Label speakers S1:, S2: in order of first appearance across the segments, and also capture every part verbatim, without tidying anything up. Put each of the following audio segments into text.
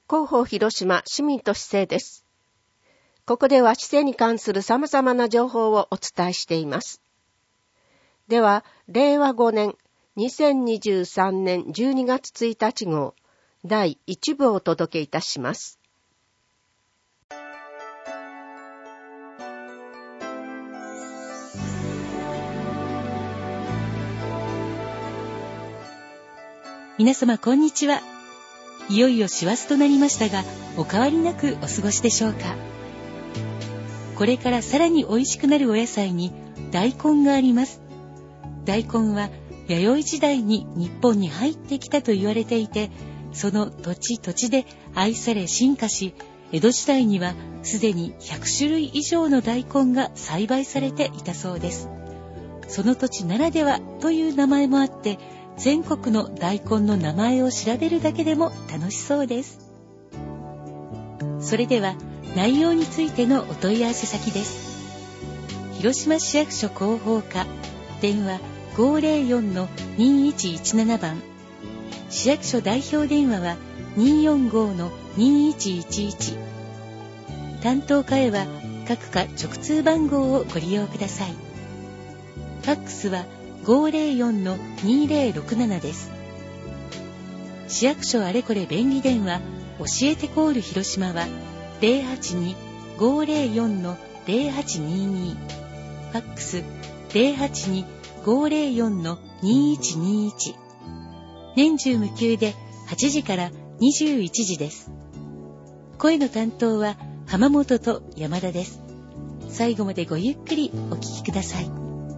S1: 広報広島市民と市政です。ここでは市政に関する様々な情報をお伝えしています。では、れいわごねんにせんにじゅうさんねんじゅうにがつついたち号だいいちぶをお届けいたします。
S2: 皆様こんにちは。いよいよ師走となりましたが、お変わりなくお過ごしでしょうか。これからさらに美味しくなるお野菜に大根があります。大根は弥生時代に日本に入ってきたと言われていて、その土地土地で愛され進化し、江戸時代にはすでにひゃくしゅるい以上の大根が栽培されていたそうです。その土地ならではという名前もあって、全国の大根の名前を調べるだけでも楽しそうです。それでは内容についてのお問い合わせ先です。広島市役所広報課、電話 ごーぜろよんのにーいちいちなな 番、市役所代表電話は にーよんごのにーいちいちいち、担当課へは各課直通番号をご利用ください。ファックスはごーぜろよんのにーぜろろくななです。市役所あれこれ便利電話教えてコール広島は ゼロはちに ごーぜろよんのゼロはちにーにー、ファックス ゼロはちに ごーぜろよんのにーいちにーいち、年中無休ではちじからにじゅういちじです。声の担当は浜本と山田です。最後までごゆっくりお聞きください。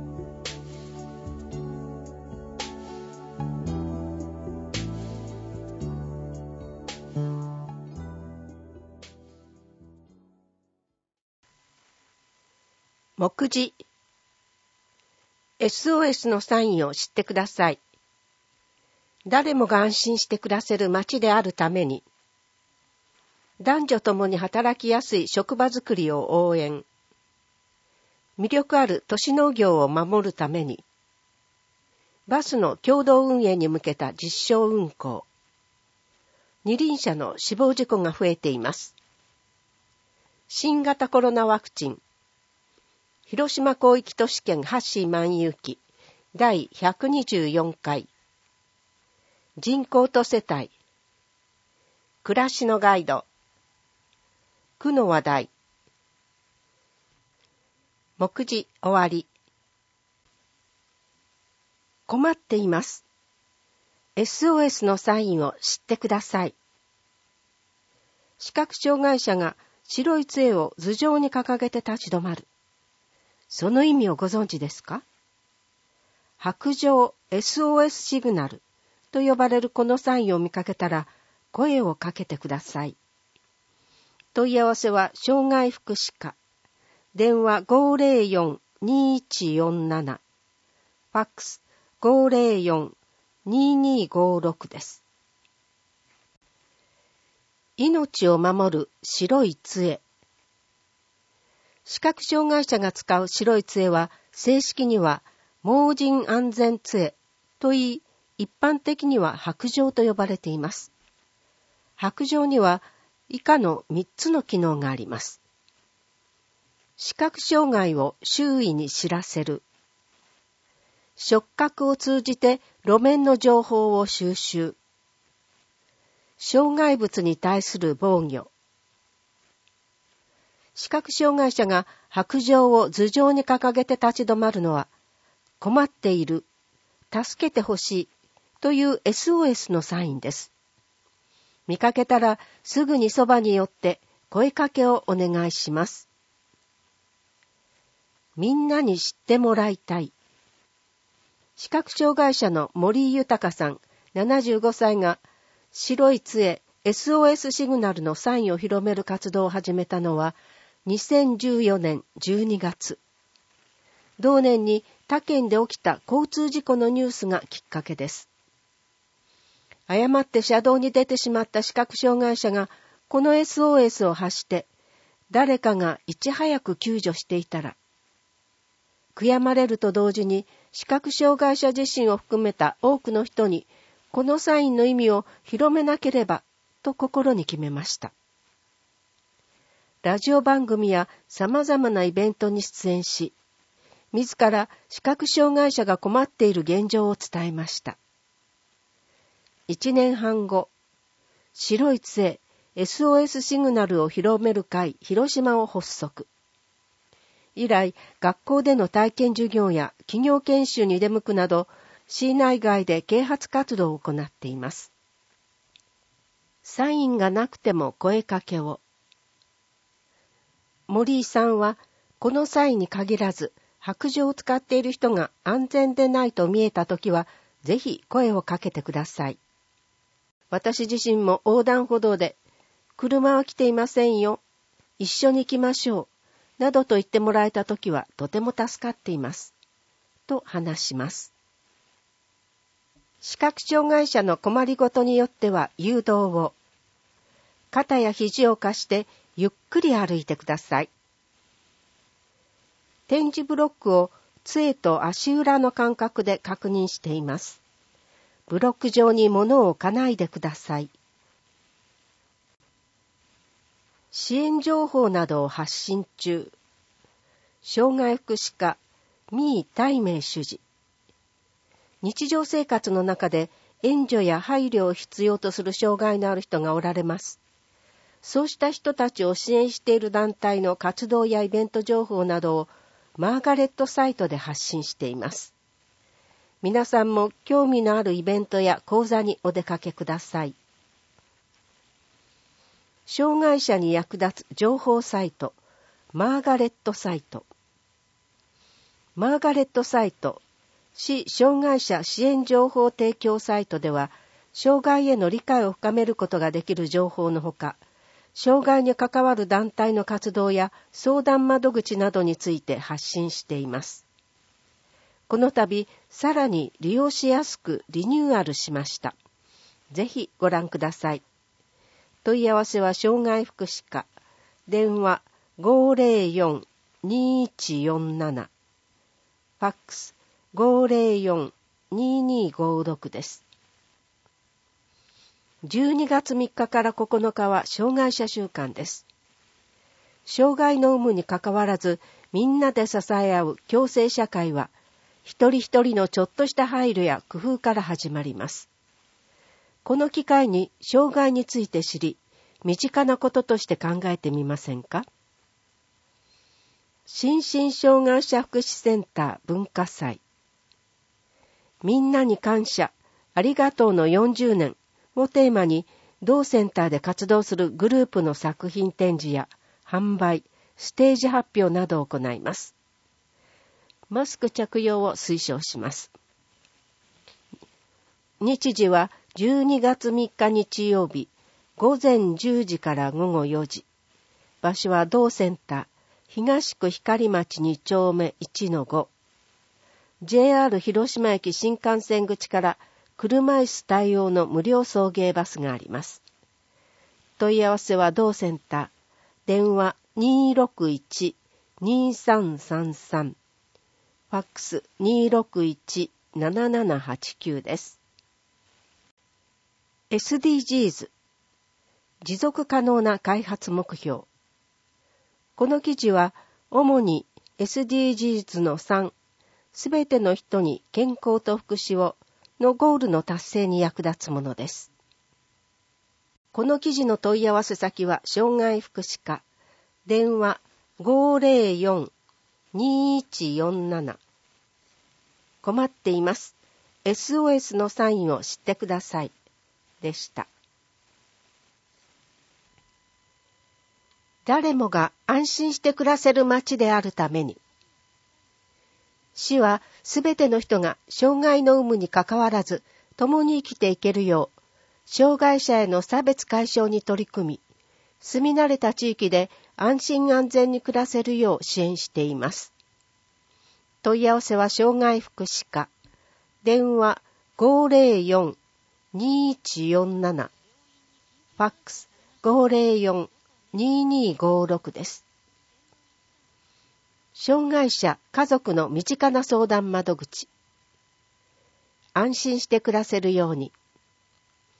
S1: 目次 エスオーエス のサインを知ってください。誰もが安心して暮らせる街であるために、男女ともに働きやすい職場づくりを応援、魅力ある都市農業を守るために、バスの共同運営に向けた実証運行、二輪車の死亡事故が増えています。新型コロナワクチン、広島広域都市圏ハッシー万有記だいひゃくにじゅうよんかい、人口と世帯、暮らしのガイド、区の話題。目次終わり。困っています。エスオーエス のサインを知ってください。視覚障害者が白い杖を頭上に掲げて立ち止まる。その意味をご存知ですか？白杖 エスオーエス シグナルと呼ばれるこのサインを見かけたら声をかけてください。問い合わせは障害福祉課、電話 ごーぜろよんにーいちよんなな、ファックス ごーぜろよんにーにーごーろくです。命を守る白い杖。視覚障害者が使う白い杖は正式には盲人安全杖といい、一般的には白杖と呼ばれています。白杖には以下のみっつの機能があります。視覚障害を周囲に知らせる。触覚を通じて路面の情報を収集。障害物に対する防御。視覚障害者が白杖を頭上に掲げて立ち止まるのは、困っている、助けてほしいという エスオーエス のサインです。見かけたらすぐにそばに寄って声かけをお願いします。みんなに知ってもらいたい。視覚障害者の森井豊さんななじゅうごさいが白い杖 エスオーエス シグナルのサインを広める活動を始めたのはにせんじゅうよねんじゅうにがつ。同年に他県で起きた交通事故のニュースがきっかけです。誤って車道に出てしまった視覚障害者がこの エスオーエス を発して誰かがいち早く救助していたら、悔やまれると同時に視覚障害者自身を含めた多くの人にこのサインの意味を広めなければと心に決めました。ラジオ番組や様々なイベントに出演し、自ら視覚障害者が困っている現状を伝えました。一年半後、白い杖 エスオーエス シグナルを広める会広島を発足。以来、学校での体験授業や企業研修に出向くなど、市内外で啓発活動を行っています。サインがなくても声かけを。森井さんは、この際に限らず、白杖を使っている人が安全でないと見えたときは、ぜひ声をかけてください。私自身も横断歩道で、車は来ていませんよ。一緒に行きましょう。などと言ってもらえたときはとても助かっています。と話します。視覚障害者の困りごとによっては誘導を。肩や肘を貸してゆっくり歩いてください。点字ブロックを杖と足裏の間隔で確認しています。ブロック上に物を置かないでください。支援情報などを発信中。障害福祉課、三井大明主事。日常生活の中で援助や配慮を必要とする障害のある人がおられます。そうした人たちを支援している団体の活動やイベント情報などをマーガレットサイトで発信しています。皆さんも興味のあるイベントや講座にお出かけください。障害者に役立つ情報サイト、マーガレットサイト。マーガレットサイト、市障害者支援情報提供サイトでは、障害への理解を深めることができる情報のほか、障害に関わる団体の活動や相談窓口などについて発信しています。この度、さらに利用しやすくリニューアルしました。ぜひご覧ください。問い合わせは障害福祉課、電話 ごーぜろよん にーいちよんなな、ファックス ごーぜろよん にーにーごーろくです。じゅうにがつみっかからここのかは障害者週間です。障害の有無にかかわらず、みんなで支え合う共生社会は、一人一人のちょっとした配慮や工夫から始まります。この機会に障害について知り、身近なこととして考えてみませんか？心身障害者福祉センター文化祭。みんなに感謝、ありがとうのよんじゅうねんをテーマに、同センターで活動するグループの作品展示や販売、ステージ発表などを行います。マスク着用を推奨します。日時はじゅうにがつみっか日曜日、ごぜんじゅうじからごごよじ。場所は同センター、東区光町に丁目いちのご。ジェイアール 広島駅新幹線口から車椅子対応の無料送迎バスがあります。問い合わせは同センター、電話 にーろくいち にーさんさんさん、ファックス にーろくいち ななななはちきゅうです。エスディージーズ 持続可能な開発目標。この記事は主に エスディージーズ のさん、すべての人に健康と福祉をのゴールの達成に役立つものです。この記事の問い合わせ先は障害福祉課、電話 ごーぜろよん にーいちよんなな。困っています。エスオーエス のサインを知ってください。でした。誰もが安心して暮らせる街であるために、市はすべての人が障害の有無にかかわらず共に生きていけるよう、障害者への差別解消に取り組み、住み慣れた地域で安心安全に暮らせるよう支援しています。問い合わせは障害福祉課、電話 ごーぜろよん にーいちよんなな、ファックス ごーぜろよん にーにーごーろくです。障害者家族の身近な相談窓口。安心して暮らせるように。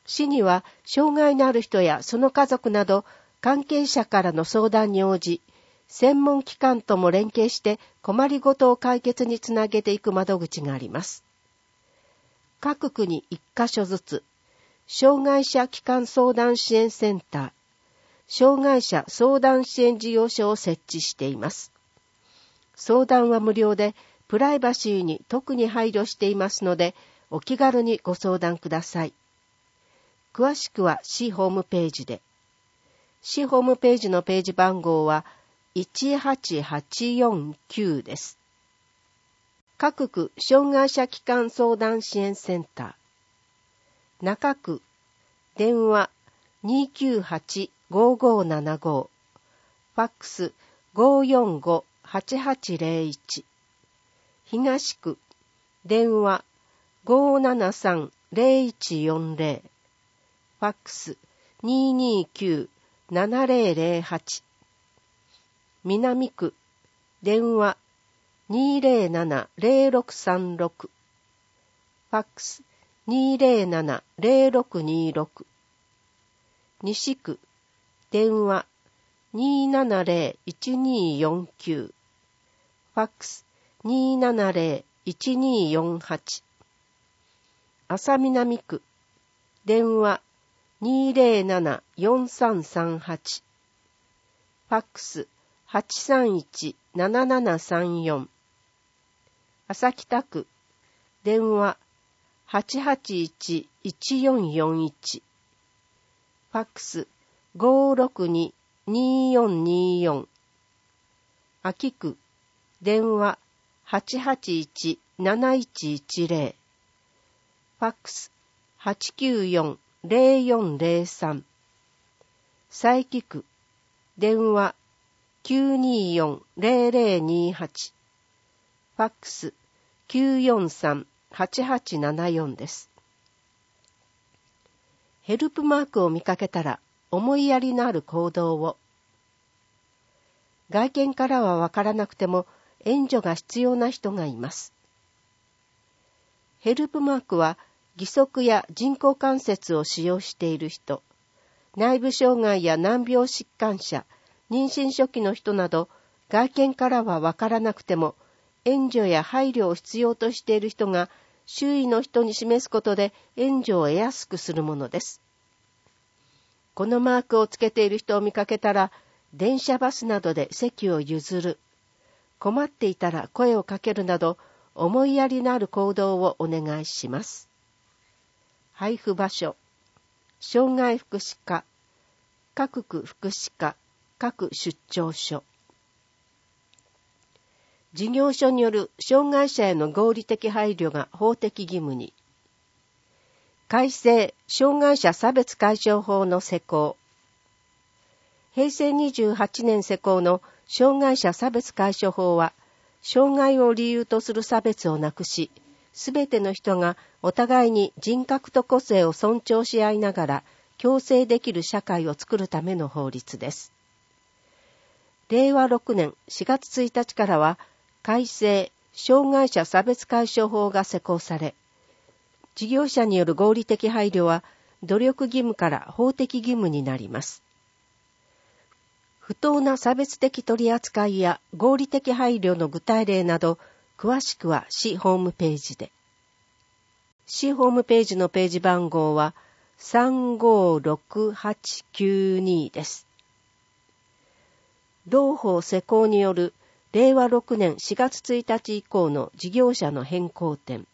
S1: 市には障害のある人やその家族など関係者からの相談に応じ、専門機関とも連携して困りごとを解決につなげていく窓口があります。各区に一箇所ずつ、障害者機関相談支援センター、障害者相談支援事業所を設置しています。相談は無料で、プライバシーに特に配慮していますので、お気軽にご相談ください。詳しくは市ホームページで。市ホームページのページ番号はいちはちはちよんきゅうです。各区障害者機関相談支援センター。中区、電話 にきゅうはちごごななご、ファックス ごよんごはちはちゼロいち。東区、電話 ごーななさんゼロいちよんゼロ、ファックス にーにーきゅうななゼロゼロはち。南区、電話 にーぜろななゼロろくさんろく、ファックス にーぜろななゼロろくにーろく。西区、電話 にーななゼロいちにーよんきゅう、ファックス にーななゼロいちにーよんはち。安佐南区、電話 にーぜろななよんさんさんはち、ファックス はちさんいちななななさんよん。朝北区、電話 はちはちいちいちよんよんいち、ファックス ごーろくににーよんにーよん。秋区、電話 はちはちいちなないちいちゼロ、ファックス はちきゅうよんゼロよんゼロさん。佐伯区、電話 きゅうにーよんゼロゼロにーはち、ファックス きゅうよんさんはちはちななよんです。ヘルプマークを見かけたら思いやりのある行動を。外見からはわからなくても援助が必要な人がいます。ヘルプマークは義足や人工関節を使用している人、内部障害や難病疾患者、妊娠初期の人など、外見からはわからなくても、援助や配慮を必要としている人が、周囲の人に示すことで援助を得やすくするものです。このマークをつけている人を見かけたら、電車バスなどで席を譲る、困っていたら声をかけるなど、思いやりのある行動をお願いします。配布場所、障害福祉課、各区福祉課、各出張所。事業所による障害者への合理的配慮が法的義務に。改正障害者差別解消法の施行。へいせいにじゅうはちねん施行の障害者差別解消法は、障害を理由とする差別をなくし、すべての人がお互いに人格と個性を尊重し合いながら共生できる社会を作るための法律です。れいわろくねんしがつついたちからは改正障害者差別解消法が施行され、事業者による合理的配慮は努力義務から法的義務になります。不当な差別的取り扱いや合理的配慮の具体例など、詳しくは市ホームページで。市ホームページのページ番号はさんごろくはちきゅうにです。同法施行によるれいわろくねんしがつついたち以降の事業者の変更点。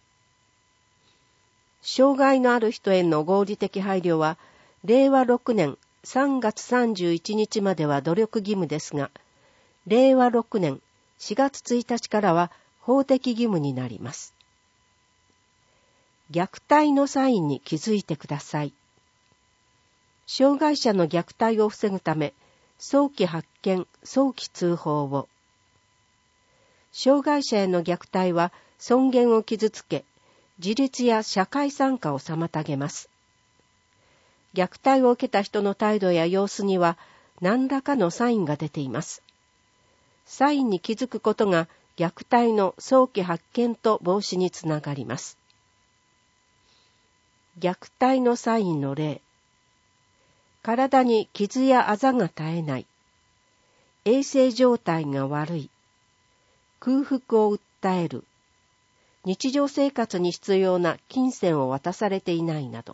S1: 障害のある人への合理的配慮は、れいわろくねんさんがつさんじゅういちにちまでは努力義務ですが、れいわろくねんしがつついたちからは法的義務になります。虐待のサインに気づいてください。障害者の虐待を防ぐため、早期発見、早期通報を。障害者への虐待は尊厳を傷つけ、自立や社会参加を妨げます。虐待を受けた人の態度や様子には何らかのサインが出ています。サインに気づくことが虐待の早期発見と防止につながります。 虐待のサインの例。体に傷やあざが絶えない。衛生状態が悪い。空腹を訴える。日常生活に必要な金銭を渡されていないなど。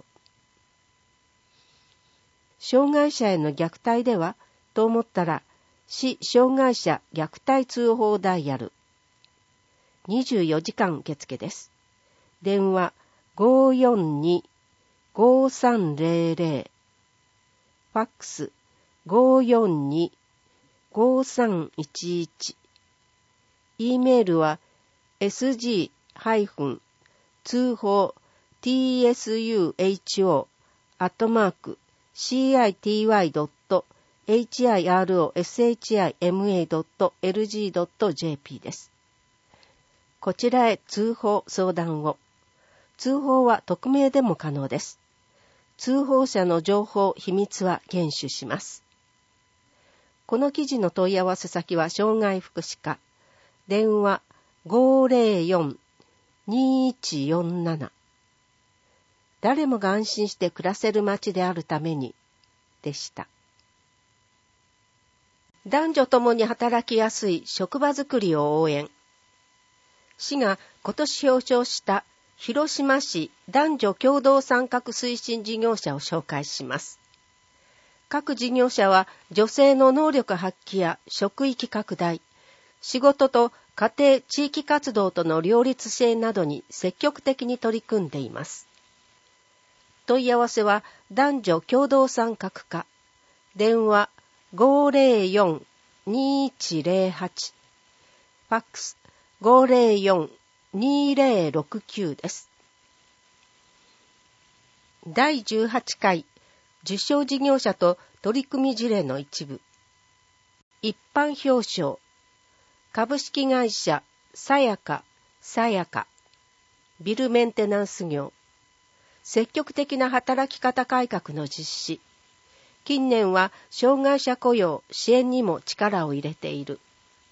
S1: 障害者への虐待ではと思ったら、市障害者虐待通報ダイヤル。にじゅうよじかん受付です。電話 ごーよんにーごーさんぜろぜろ。ファックス ごーよんにーごーさんいちいち。E メールは エスジー 通報 ティーエスユーエイチオー アットマーク シーアイティーワイ ドット エイチアイアールオーエスエイチアイエムエー ドット エルジー ドット ジェーピー です。こちらへ通報相談を。通報は匿名でも可能です。通報者の情報秘密は厳守します。この記事の問い合わせ先は障害福祉課。電話 ごーぜろよんにーいちよんなな。誰もが安心して暮らせる街であるためにでした。男女ともに働きやすい職場づくりを応援。市が今年表彰した広島市男女共同参画推進事業者を紹介します。各事業者は女性の能力発揮や職域拡大、仕事と家庭地域活動との両立支援などに積極的に取り組んでいます。問い合わせは男女共同参画課。電話 ごーぜろよんにーいちぜろはち。ファックス ごーぜろよんにーぜろろくきゅう です。だいじゅうはちかい受賞事業者と取り組み事例の一部。一般表彰。株式会社さやかさやかビルメンテナンス業。積極的な働き方改革の実施。近年は障害者雇用支援にも力を入れている。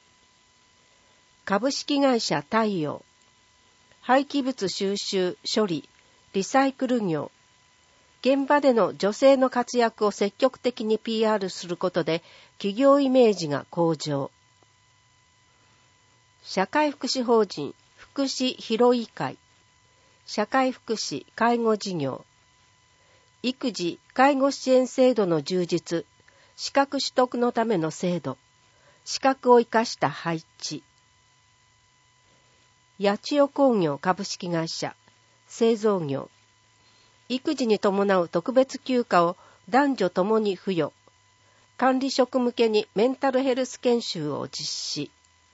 S1: 株式会社太陽。廃棄物収集処理リサイクル業。現場での女性の活躍を積極的に ピーアール することで企業イメージが向上。社会福祉法人福祉広い会。社会福祉介護事業。育児介護支援制度の充実、資格取得のための制度、資格を生かした配置。八千代工業株式会社製造業。育児に伴う特別休暇を男女ともに付与。管理職向けにメンタルヘルス研修を実施。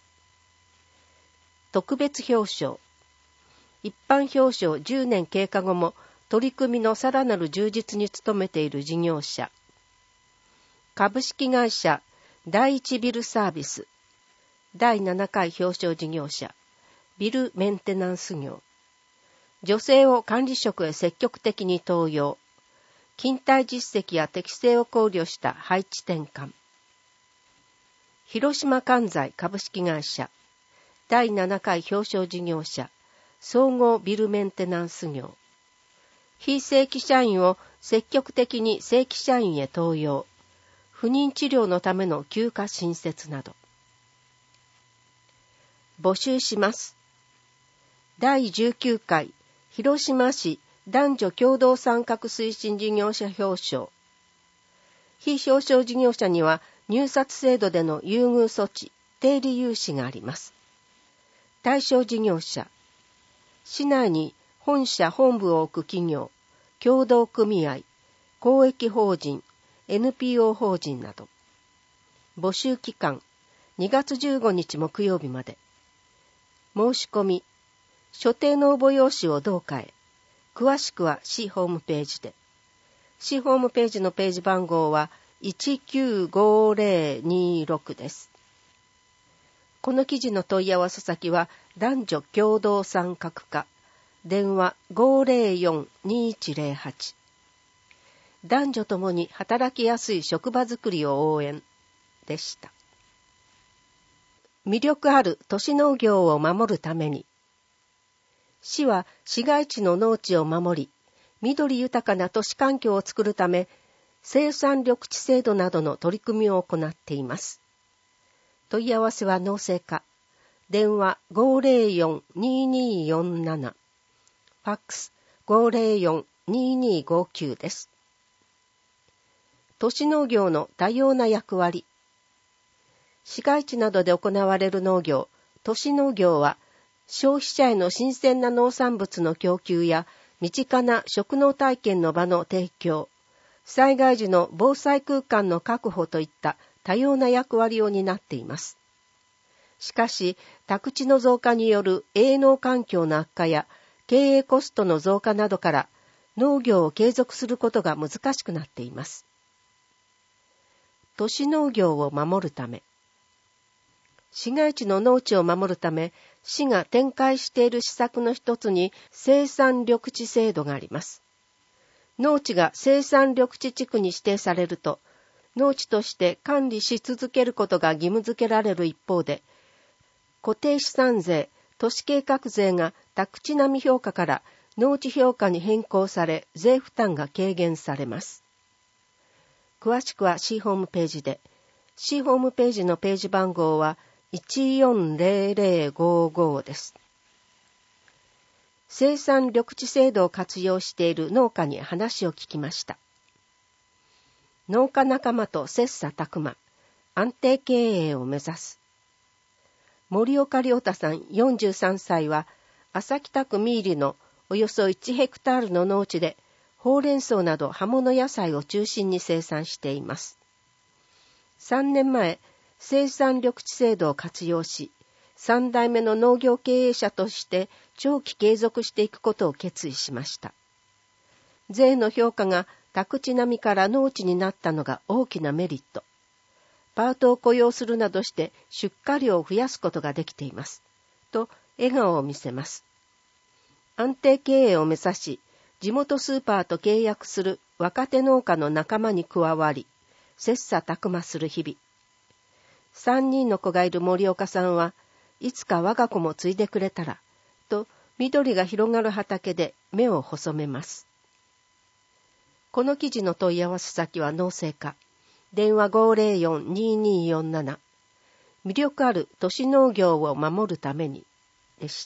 S1: 特別表彰。一般表彰じゅうねん経過後も取り組みのさらなる充実に努めている事業者。株式会社第一ビルサービス。だいななかい表彰事業者。ビルメンテナンス業。女性を管理職へ積極的に登用。勤怠実績や適性を考慮した配置転換。広島関西株式会社。だいななかい表彰事業者。総合ビルメンテナンス業。非正規社員を積極的に正規社員へ登用。不妊治療のための休暇新設など。募集します。だいじゅうきゅうかい広島市男女共同参画推進事業者表彰。非表彰事業者には入札制度での優遇措置、低利融資があります。対象事業者。市内に本社本部を置く企業、協同組合、公益法人、エヌピーオー 法人など。募集期間、にがつじゅうごにち木曜日まで。申し込み、所定の応募用紙を同課へ。詳しくは市ホームページで。市ホームページのページ番号はいちきゅうごぜろにろくです。この記事の問い合わせ先は男女共同参画課。電話 ごーぜろよんにーいちぜろはち。男女ともに働きやすい職場づくりを応援でした。魅力ある都市農業を守るために、市は市街地の農地を守り、 緑豊かな都市環境を作るため、生産緑地制度などの取り組みを行っています。問い合わせは農政課。電話 ごーぜろよん にーにーよんなな。ファックス ごーぜろよん にーにーごきゅう です。都市農業の多様な役割。市街地などで行われる農業、都市農業は、消費者への新鮮な農産物の供給や、身近な食農体験の場の提供、災害時の防災空間の確保といった多様な役割を担っています。しかし、宅地の増加による営農環境の悪化や経営コストの増加などから農業を継続することが難しくなっています。都市農業を守るため、市街地の農地を守るため、市が展開している施策の一つに生産緑地制度があります。農地が生産緑地地区に指定されると、農地として管理し続けることが義務付けられる一方で、固定資産税、都市計画税が宅地並み評価から農地評価に変更され、税負担が軽減されます。詳しくは市ホームページで、市ホームページのページ番号はいちよんぜろぜろごごです。生産緑地制度を活用している農家に話を聞きました。農家仲間と切磋琢磨、安定経営を目指す。森岡亮太さんよんじゅうさんさいは、朝北区三入のおよそいちヘクタールの農地で、ほうれん草など葉物野菜を中心に生産しています。さんねんまえ、生産緑地制度を活用し、さんだいめの農業経営者として長期継続していくことを決意しました。税の評価が宅地並みから農地になったのが大きなメリット。パートを雇用するなどして出荷量を増やすことができています。と笑顔を見せます。安定経営を目指し、地元スーパーと契約する若手農家の仲間に加わり、切磋琢磨する日々。三人の子がいる森岡さんは、いつか我が子も継いでくれたら、と緑が広がる畑で目を細めます。この記事の問い合わせ先は農政課。電話 ごーぜろよん にーにーよんなな。魅力ある都市農業を守るためにでした。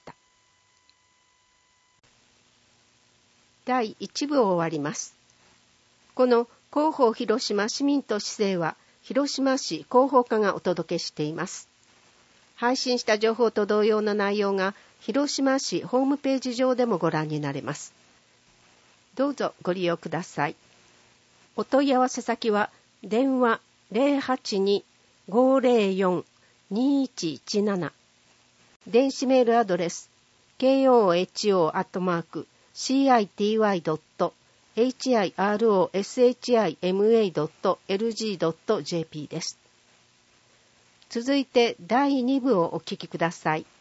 S1: だいいち部を終わります。この広報広島市民と市政は広島市広報課がお届けしています。配信した情報と同様の内容が広島市ホームページ上でもご覧になれます。どうぞご利用ください。お問い合わせ先は電話 ゼロはちに ごーぜろよん にーいちいちなな、電子メールアドレス ケーオーエイチオー アットマーク シーアイティーワイ ドット エイチアイアールオーエスエイチアイエムエー ドット エルジー ドット ジェーピー です。続いてだいに部をお聞きください。